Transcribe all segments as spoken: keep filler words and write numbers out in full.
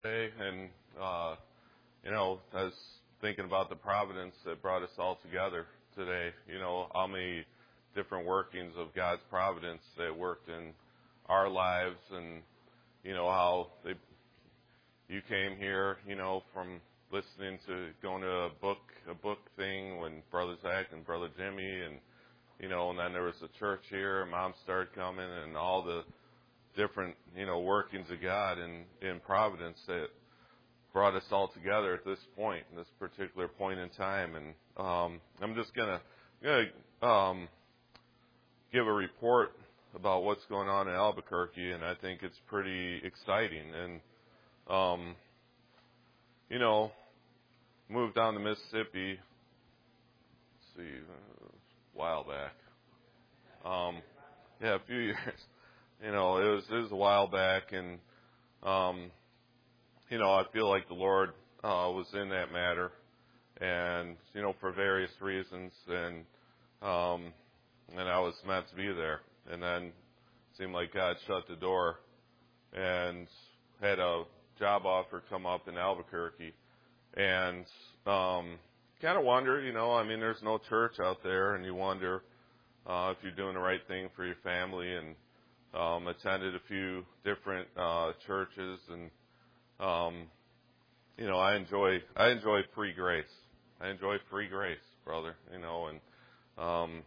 today, and uh, you know, I was thinking about the providence that brought us all together today. You know, how many different workings of God's providence that worked in our lives, and you know how they, you came here, you know, from listening to going to a book a book thing when Brother Zach and Brother Jimmy, and you know, and then there was a church here, and Mom started coming, and all the different, you know, workings of God in, in providence that brought us all together at this point, this particular point in time. And um, I'm just gonna, gonna um, give a report about what's going on in Albuquerque, and I think it's pretty exciting. And um, you know, moved down to Mississippi. Let's see, a while back. Um, yeah, a few years. You know, it was it was a while back, and um, you know, I feel like the Lord uh, was in that matter, and you know, for various reasons, and um, and I was meant to be there, and then it seemed like God shut the door, and had a job offer come up in Albuquerque, and um, kind of wonder, you know, I mean, there's no church out there, and you wonder uh, if you're doing the right thing for your family, and Um, attended a few different uh, churches, and um, you know, I enjoy I enjoy free grace. I enjoy free grace, brother. You know, and um,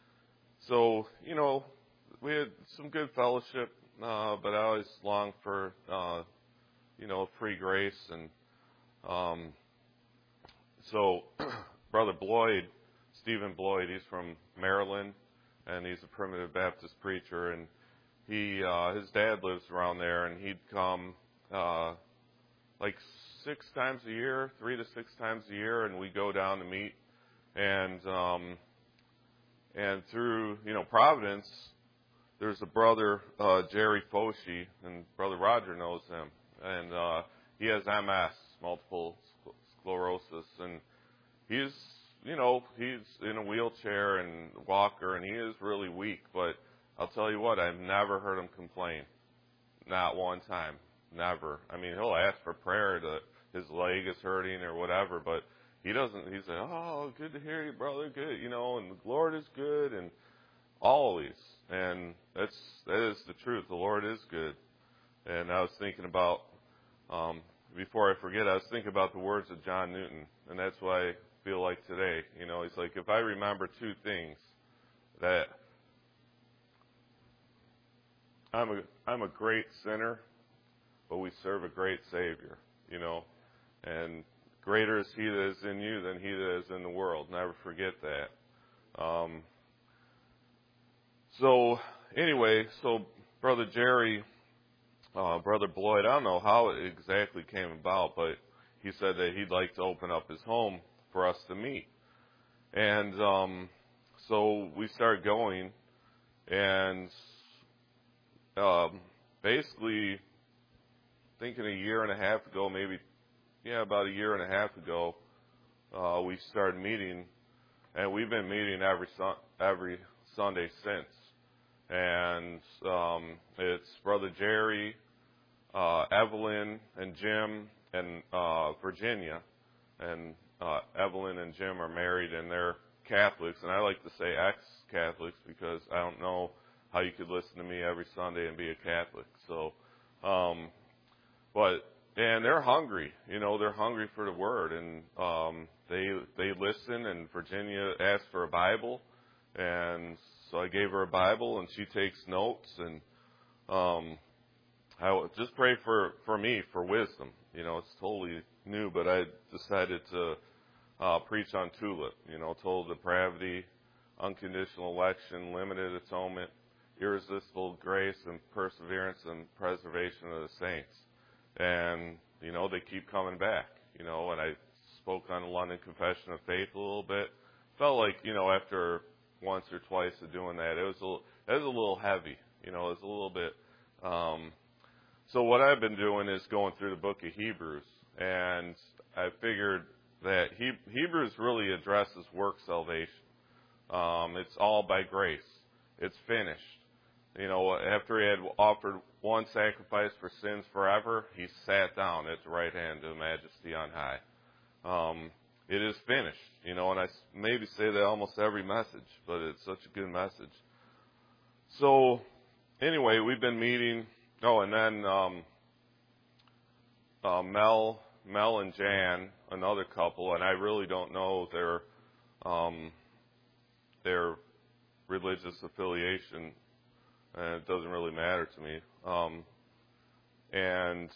so you know, we had some good fellowship, uh, but I always long for uh, you know free grace, and um, so Brother Bloyd, Stephen Bloyd, he's from Maryland, and he's a Primitive Baptist preacher, and He, uh, his dad lives around there, and he'd come, uh, like six times a year, three to six times a year, and we'd go down to meet. And, um, and through, you know, Providence, there's a brother, uh, Jerry Foshi, and Brother Roger knows him. And, uh, he has M S, multiple sclerosis, and he's, you know, he's in a wheelchair and walker, and he is really weak, but I'll tell you what, I've never heard him complain. Not one time. Never. I mean, he'll ask for prayer that his leg is hurting or whatever, but he doesn't, he's like, oh, good to hear you, brother, good, you know, and the Lord is good, and always. And that's, that is the truth. The Lord is good. And I was thinking about, um, before I forget, I was thinking about the words of John Newton, and that's why I feel like today, you know, he's like, if I remember two things, that I'm a I'm a great sinner, but we serve a great Savior, you know, and greater is He that is in you than he that is in the world. Never forget that. Um, so anyway, so Brother Jerry, uh, Brother Bloyd, I don't know how it exactly came about, but he said that he'd like to open up his home for us to meet, and um, so we started going, and Um, basically, thinking a year and a half ago, maybe, yeah, about a year and a half ago, uh, we started meeting, and we've been meeting every sun- every Sunday since. And um, it's Brother Jerry, uh, Evelyn, and Jim, and uh, Virginia. And uh, Evelyn and Jim are married, and they're Catholics, and I like to say ex-Catholics because I don't know how you could listen to me every Sunday and be a Catholic. So, um, but, and they're hungry, you know, they're hungry for the Word, and um, they they listen, and Virginia asked for a Bible, and so I gave her a Bible, and she takes notes, and um, I would just pray for, for me, for wisdom. You know, it's totally new, but I decided to uh, preach on TULIP, you know, total depravity, unconditional election, limited atonement, irresistible grace, and perseverance and preservation of the saints. And, you know, they keep coming back, you know, and I spoke on the London Confession of Faith a little bit. Felt like, you know, after once or twice of doing that, it was a little, it was a little heavy, you know, it was a little bit. Um, so what I've been doing is going through the book of Hebrews, and I figured that he, Hebrews really addresses work salvation. Um, it's all by grace. It's finished. you know, after he had offered one sacrifice for sins forever, he sat down at the right hand of the Majesty on high. Um, it is finished, you know, and I maybe say that almost every message, but it's such a good message. So, anyway, we've been meeting. Oh, and then um, uh, Mel, Mel and Jan, another couple, and I really don't know their um, their religious affiliation, and it doesn't really matter to me. Um, and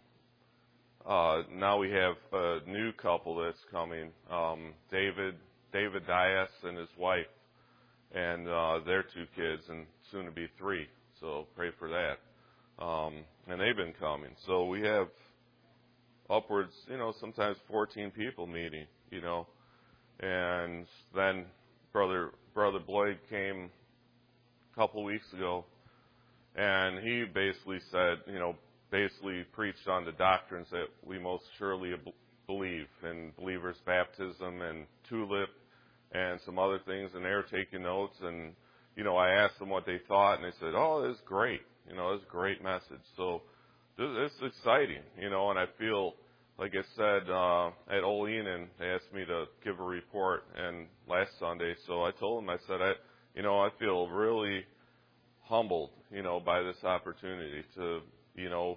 uh, now we have a new couple that's coming, um, David David Dias and his wife, and uh, their two kids, and soon to be three. So pray for that. Um, and they've been coming. So we have upwards, you know, sometimes fourteen people meeting, you know. And then Brother Brother Boyd came a couple weeks ago, and he basically said, you know, basically preached on the doctrines that we most surely believe, in believers' baptism and tulip and some other things, and they were taking notes. And, you know, I asked them what they thought, and they said, oh, this is great. You know, it's a great message. So this is exciting, you know, and I feel, like I said, uh, at Ole Enan, they asked me to give a report and last Sunday, so I told them, I said, I, you know, I feel really humbled, you know, by this opportunity to, you know,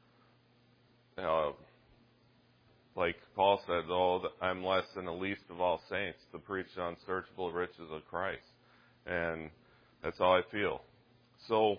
uh, like Paul said, oh, I'm less than the least of all saints to preach the unsearchable riches of Christ. And that's how I feel. So,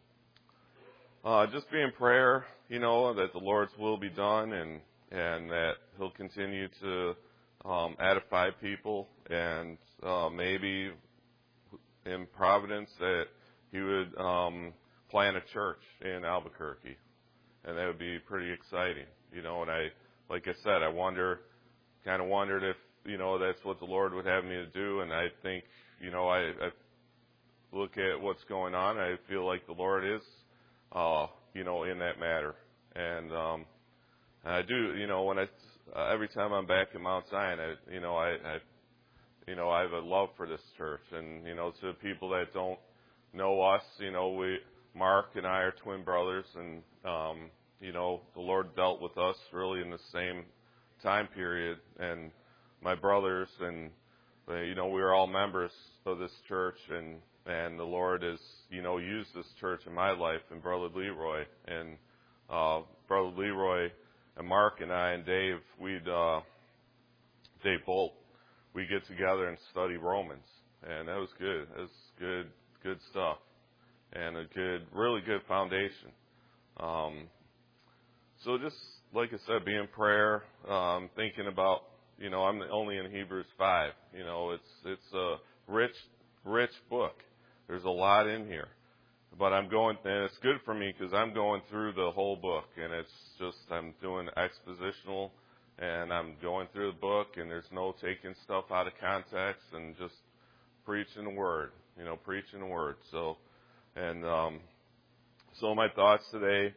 uh, just be in prayer, you know, that the Lord's will be done, and, and that He'll continue to um, edify people, and uh, maybe in Providence that He would um, plant a church in Albuquerque. And that would be pretty exciting, you know, and I, like I said, I wonder, kind of wondered if, you know, that's what the Lord would have me to do, and I think, you know, I, I look at what's going on, I feel like the Lord is, uh, you know, in that matter. And, um, and I do, you know, when I, uh, every time I'm back in Mount Zion, I, you know, I, I, you know, I have a love for this church, and, you know, to people that don't know us, you know, we, Mark and I are twin brothers, and, um, you know, the Lord dealt with us really in the same time period, and my brothers, and, uh, you know, we were all members of this church, and, and the Lord has, you know, used this church in my life, and Brother Leroy, and, uh, Brother Leroy, and Mark and I, and Dave, we'd, uh, Dave Bolt, we get together and study Romans, and that was good. That was good, good stuff, and a good, really good foundation. Um, so just, like I said, be in prayer, um, thinking about, you know, I'm only in Hebrews five. You know, it's it's a rich, rich book. There's a lot in here. But I'm going, and it's good for me because I'm going through the whole book, and it's just, I'm doing expositional, and I'm going through the book, and there's no taking stuff out of context, and just preaching the Word, you know, preaching the Word. So, and um, so my thoughts today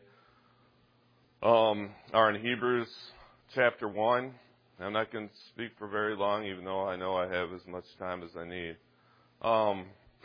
um, are in Hebrews chapter one. I'm not going to speak for very long, even though I know I have as much time as I need. Um,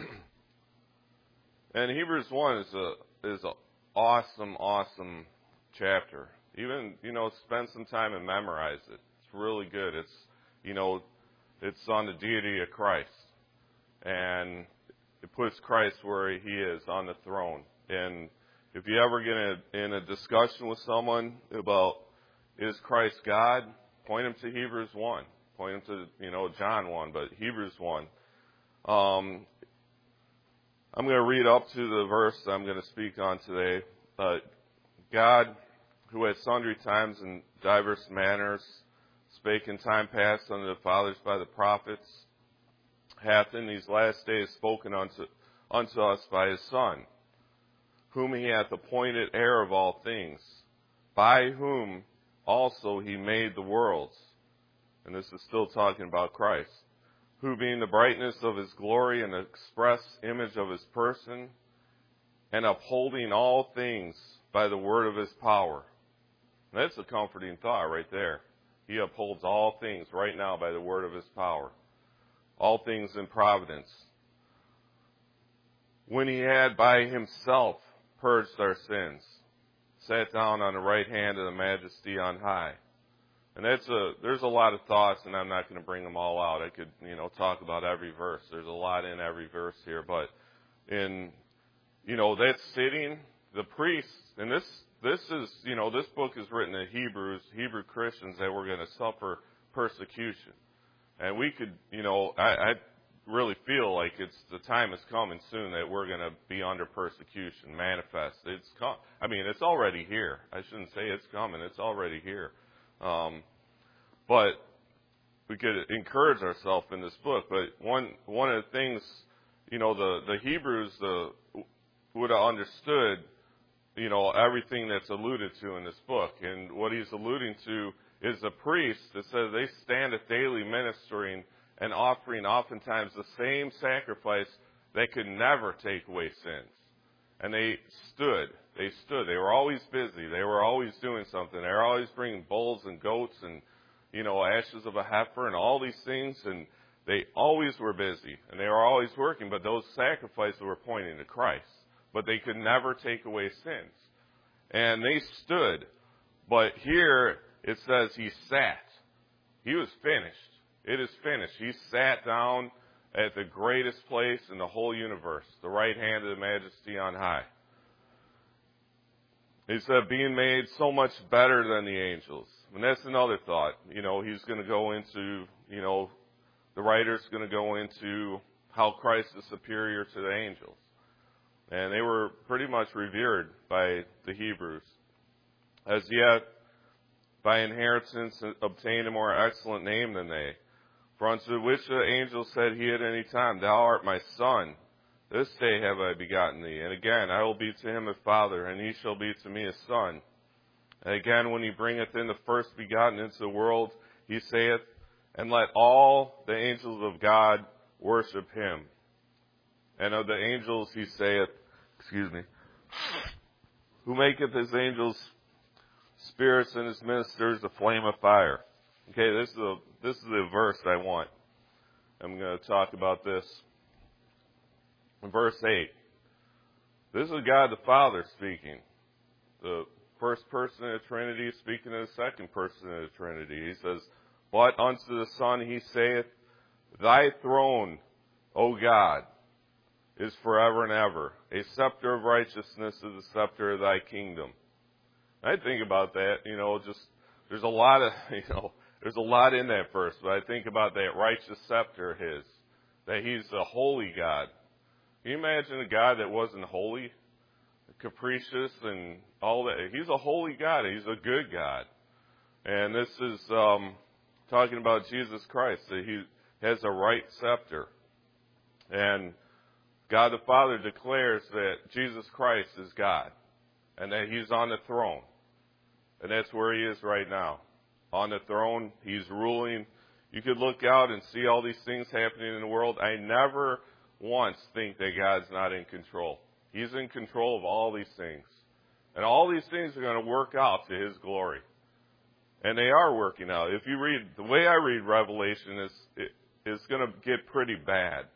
and Hebrews one is a is an awesome, awesome chapter. Even, you know, spend some time and memorize it. It's really good. It's, you know, it's on the deity of Christ. And it puts Christ where He is, on the throne. And if you ever get in a, in a discussion with someone about, is Christ God, point them to Hebrews one. Point them to, you know, John one, but Hebrews one. Um, I'm going to read up to the verse that I'm going to speak on today. Uh, God, who at sundry times and diverse manners spake in time past unto the fathers by the prophets, hath in these last days spoken unto, unto us by His Son, whom He hath appointed heir of all things, by whom also He made the worlds. And this is still talking about Christ, who being the brightness of His glory and the express image of His person, and upholding all things by the word of His power. And that's a comforting thought right there. He upholds all things right now by the word of His power. All things in providence. when he had by himself purged our sins, sat down on the right hand of the Majesty on high. And that's a, there's a lot of thoughts, and I'm not going to bring them all out. I could, you know, talk about every verse. There's a lot in every verse here, but in, you know, that sitting, the priests, and this, this is, you know, this book is written to Hebrews, Hebrew Christians that were going to suffer persecution. And we could, you know, I, I really feel like it's, the time is coming soon that we're going to be under persecution, manifest. It's come, I mean, it's already here. I shouldn't say it's coming. It's already here. Um, but we could encourage ourselves in this book. But one one of the things, you know, the, the Hebrews the, would have understood, you know, everything that's alluded to in this book. And what he's alluding to is the priest that says they stand at daily ministering and offering oftentimes the same sacrifice that could never take away sins. And they stood. They stood. They were always busy. They were always doing something. They were always bringing bulls and goats and, you know, ashes of a heifer and all these things. And they always were busy. And they were always working. But those sacrifices were pointing to Christ. But they could never take away sins. And they stood. But here it says he sat. He was finished. It is finished. He sat down at the greatest place in the whole universe, the right hand of the Majesty on high. He said, being made so much better than the angels. And that's another thought. You know, he's going to go into, you know, the writer's going to go into how Christ is superior to the angels. And they were pretty much revered by the Hebrews. As yet, by inheritance, obtained a more excellent name than they. For unto which the angel said he at any time, Thou art my son, this day have I begotten thee. And again, I will be to him a father, and he shall be to me a son. And again, when he bringeth in the first begotten into the world, he saith, And let all the angels of God worship him. And of the angels he saith, excuse me, who maketh his angels spirits and his ministers a flame of fire. Okay, this is the this is the verse I want. I'm going to talk about this. In verse eight, this is God the Father speaking. The first person of the Trinity speaking to the second person of the Trinity. He says, But unto the Son he saith, Thy throne, O God, is forever and ever. A scepter of righteousness is the scepter of thy kingdom. I think about that, you know, just, there's a lot of, you know, there's a lot in that verse, but I think about that righteous scepter of his, that he's a holy God. Can you imagine a God that wasn't holy, capricious, and all that? He's a holy God. He's a good God. And this is um, talking about Jesus Christ, that he has a right scepter. And God the Father declares that Jesus Christ is God, and that he's on the throne. And that's where he is right now. On the throne, he's ruling. You could look out and see all these things happening in the world. I never once think that God's not in control. He's in control of all these things. And all these things are going to work out to his glory. And they are working out. If you read, the way I read Revelation is, it, it's going to get pretty bad.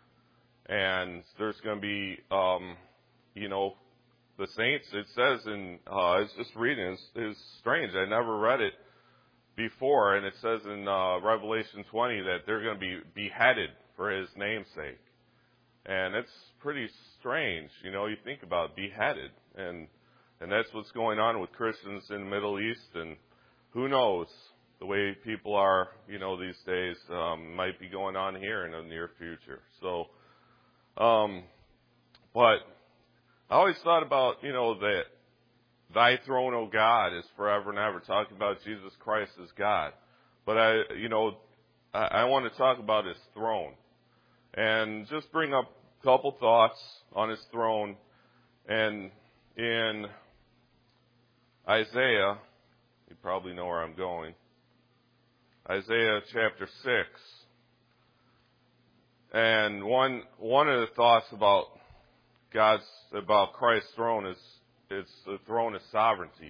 And there's going to be, um, you know, the saints, it says in, uh, I was just reading, it's, it's strange. I never read it before, and it says in uh, Revelation twenty that they're going to be beheaded for his namesake. And it's pretty strange, you know, you think about beheaded. And and that's what's going on with Christians in the Middle East, and who knows, the way people are, you know, these days, um, might be going on here in the near future. So, um, but I always thought about, you know, that thy throne, O God, is forever and ever, talking about Jesus Christ as God. But I, you know, I, I want to talk about his throne and just bring up a couple thoughts on his throne. And in Isaiah, you probably know where I'm going, Isaiah chapter six. And one one of the thoughts about God's about Christ's throne is it's the throne of sovereignty.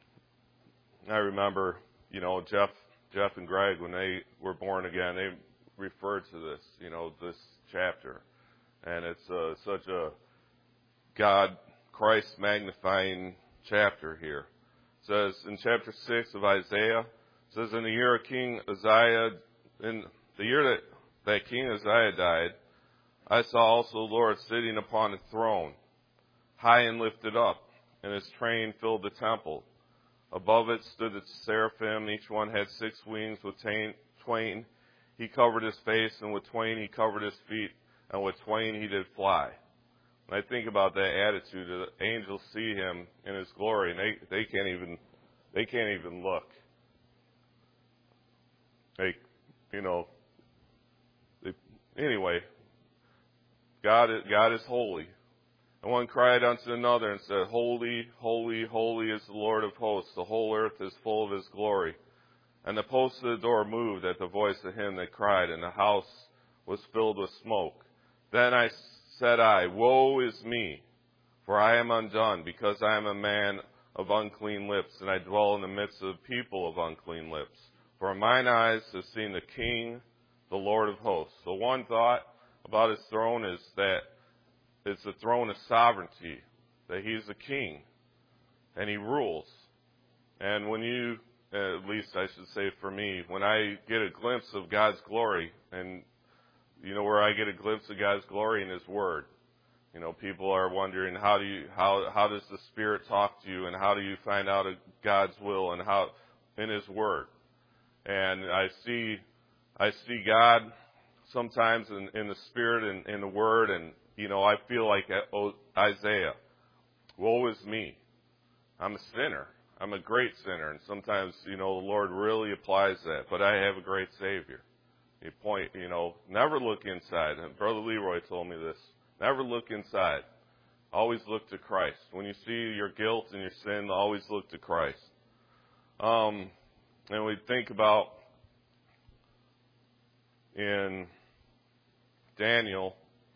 I remember, you know, Jeff Jeff and Greg, when they were born again, they refer to this, you know, this chapter. And it's uh, such a God, Christ magnifying chapter here. It says in chapter six of Isaiah, it says, in the year of King Uzziah, in the year that, that King Uzziah died, I saw also the Lord sitting upon a throne, high and lifted up, and his train filled the temple. Above it stood the seraphim, each one had six wings, with twain he covered his face, and with twain he covered his feet, and with twain he did fly. And I think about that attitude, the angels see him in his glory, and they, they can't even they can't even look. They, you know, they, anyway, God is, God is holy. And one cried unto another and said, Holy, holy, holy is the Lord of hosts. The whole earth is full of his glory. And the posts of the door moved at the voice of him that cried, and the house was filled with smoke. Then I said I, Woe is me, for I am undone, because I am a man of unclean lips, and I dwell in the midst of people of unclean lips. For mine eyes have seen the King, the Lord of hosts. So one thought about his throne is that it's a throne of sovereignty, that he's a king, and he rules. And when you, at least I should say for me, when I get a glimpse of God's glory, and you know where I get a glimpse of God's glory in his word. You know, people are wondering how do you, how, how does the Spirit talk to you, and how do you find out God's will, and how, in his word. And I see, I see God sometimes in, in the Spirit and in the word, and you know, I feel like Isaiah, woe is me. I'm a sinner. I'm a great sinner. And sometimes, you know, the Lord really applies that. But I have a great Savior. You point, you know, never look inside. And Brother Leroy told me this. Never look inside. Always look to Christ. When you see your guilt and your sin, always look to Christ. Um, and we think about in Daniel,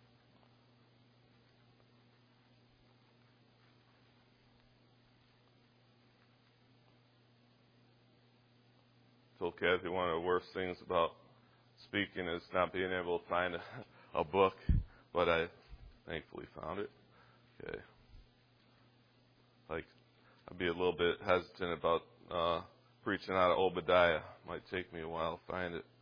told Kathy one of the worst things about speaking is not being able to find a, a book, but I thankfully found it. Okay. Like, I'd be a little bit hesitant about uh, preaching out of Obadiah. Might take me a while to find it.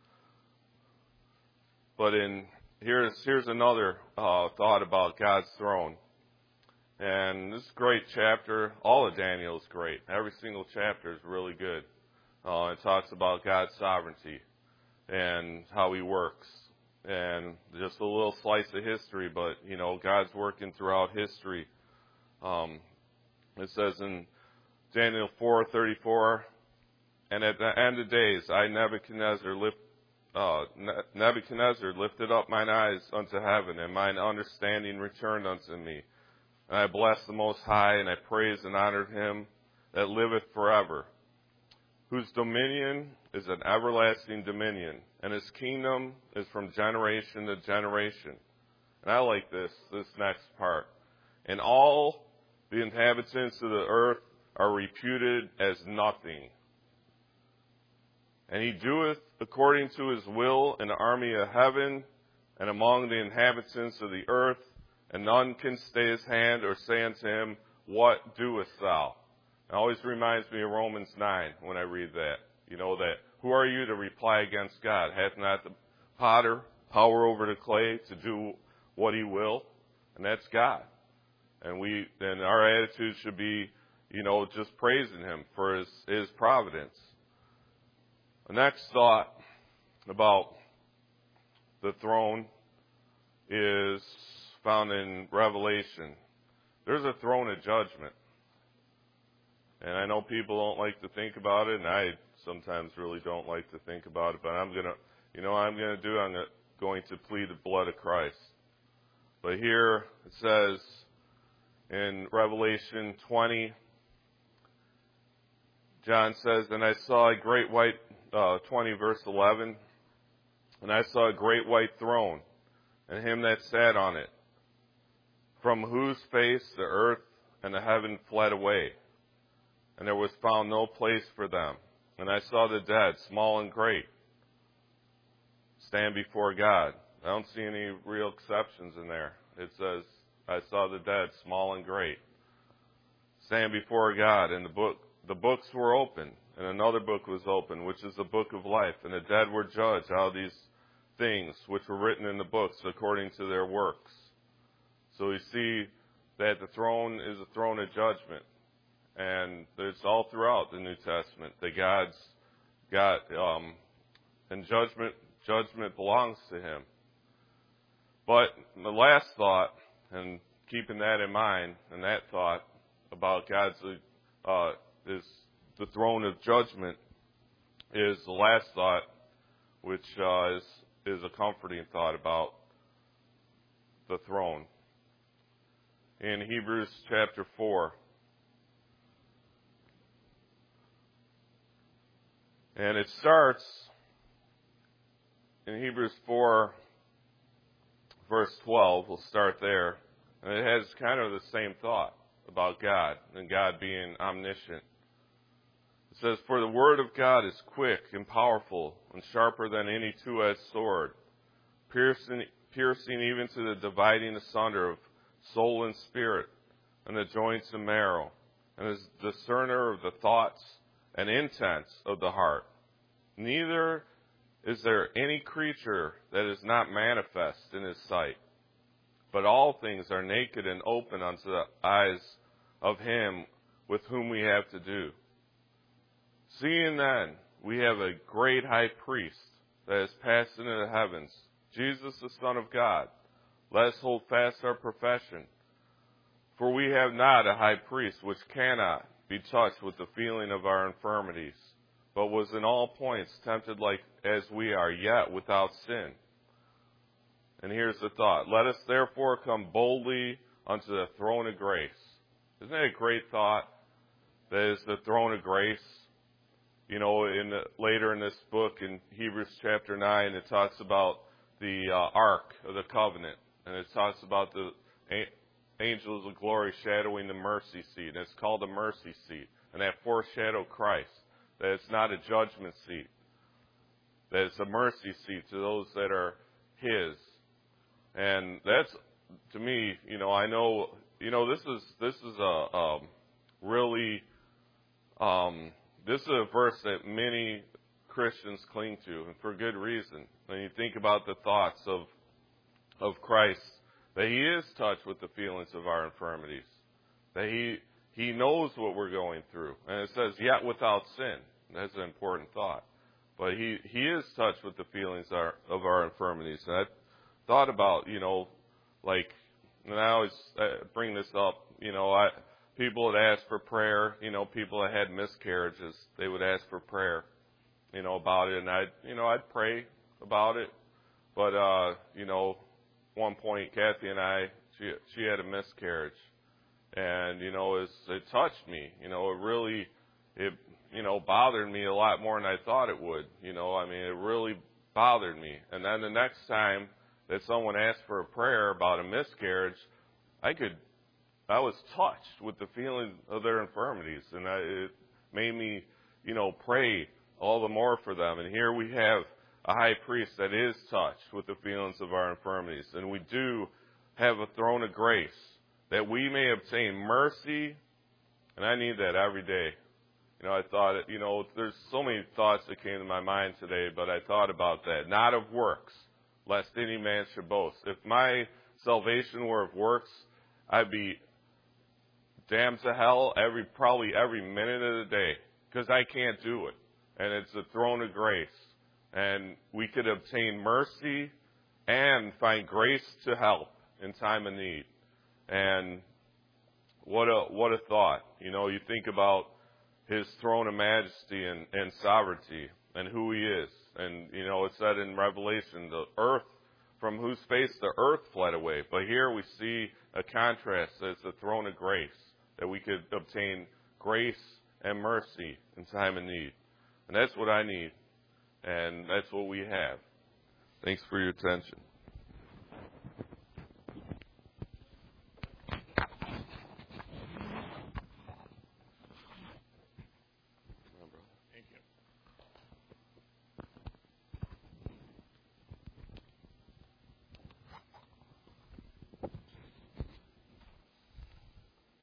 But in here's here's another uh, thought about God's throne. And this is a great chapter. All of Daniel is great. Every single chapter is really good. Uh, it talks about God's sovereignty and how he works. And just a little slice of history, but, you know, God's working throughout history. Um, it says in Daniel four thirty-four, and at the end of days, I, Nebuchadnezzar, lift, uh, Nebuchadnezzar lifted up mine eyes unto heaven, and mine understanding returned unto me. And I blessed the Most High, and I praised and honored him that liveth forever, whose dominion is an everlasting dominion, and his kingdom is from generation to generation. And I like this, this next part. And all the inhabitants of the earth are reputed as nothing. And he doeth according to his will in the army of heaven and among the inhabitants of the earth, and none can stay his hand or say unto him, What doest thou? It always reminds me of Romans nine when I read that. You know, that who are you to reply against God? Hath not the potter power over the clay to do what he will? And that's God. And we, and our attitude should be, you know, just praising him for his, his providence. The next thought about the throne is found in Revelation. There's a throne of judgment. And I know people don't like to think about it, and I sometimes really don't like to think about it, but I'm going to, you know what I'm going to do? I'm going to plead the blood of Christ. But here it says in Revelation twenty, John says, and I saw a great white, uh, twenty verse eleven, and I saw a great white throne, and him that sat on it, from whose face the earth and the heaven fled away, and there was found no place for them. And I saw the dead, small and great, stand before God. I don't see any real exceptions in there. It says, I saw the dead, small and great, stand before God. And the book, the books were open, and another book was open, which is the book of life. And the dead were judged out of these things which were written in the books according to their works. So we see that the throne is a throne of judgment. And it's all throughout the New Testament that God's got, um, and judgment, judgment belongs to Him. But the last thought, and keeping that in mind, and that thought about God's, uh, is the throne of judgment, is the last thought, which uh, is is a comforting thought about the throne. In Hebrews chapter four, and it starts in Hebrews four, verse twelve. We'll start there. And it has kind of the same thought about God and God being omniscient. It says, "For the word of God is quick and powerful and sharper than any two-edged sword, piercing, piercing even to the dividing asunder of soul and spirit and the joints and marrow, and is discerner of the thoughts and intents of the heart. Neither is there any creature that is not manifest in His sight, but all things are naked and open unto the eyes of Him with whom we have to do. Seeing then we have a great high priest that has passed into the heavens, Jesus the Son of God, let us hold fast our profession. For we have not a high priest which cannot be touched with the feeling of our infirmities, but was in all points tempted like as we are, yet without sin." And here's the thought. "Let us therefore come boldly unto the throne of grace." Isn't that a great thought? That is the throne of grace. You know, in the, later in this book, in Hebrews chapter nine, it talks about the uh, Ark of the Covenant. And it talks about the a- angels of glory shadowing the mercy seat. And it's called the mercy seat. And that foreshadowed Christ. That it's not a judgment seat. That it's a mercy seat to those that are His. And that's, to me, you know, I know, you know, this is, this is a, um, really, um, this is a verse that many Christians cling to, and for good reason. When you think about the thoughts of, of Christ, that He is touched with the feelings of our infirmities, that He, He knows what we're going through. And it says, yet without sin. That's an important thought. But He, He is touched with the feelings of our, of our infirmities. And I thought about, you know, like, and I always bring this up, you know, I, people would ask for prayer, you know, people that had miscarriages, they would ask for prayer, you know, about it. And I'd, you know, I'd pray about it. But, uh, you know, one point, Kathy and I, she, she had a miscarriage. And, you know, it, it touched me. You know, it really, it, you know, bothered me a lot more than I thought it would. You know, I mean, it really bothered me. And then the next time that someone asked for a prayer about a miscarriage, I could, I was touched with the feeling of their infirmities. And I, it made me, you know, pray all the more for them. And here we have a high priest that is touched with the feelings of our infirmities. And we do have a throne of grace that we may obtain mercy. And I need that every day. You know, I thought, you know, there's so many thoughts that came to my mind today, but I thought about that. Not of works, lest any man should boast. If my salvation were of works, I'd be damned to hell every, probably every minute of the day, because I can't do it. And it's the throne of grace. And we could obtain mercy and find grace to help in time of need. And what a, what a thought. You know, you think about His throne of majesty and, and sovereignty and who He is. And, you know, it said in Revelation, the earth, from whose face the earth fled away. But here we see a contrast as the throne of grace, that we could obtain grace and mercy in time of need. And that's what I need. And that's what we have. Thanks for your attention.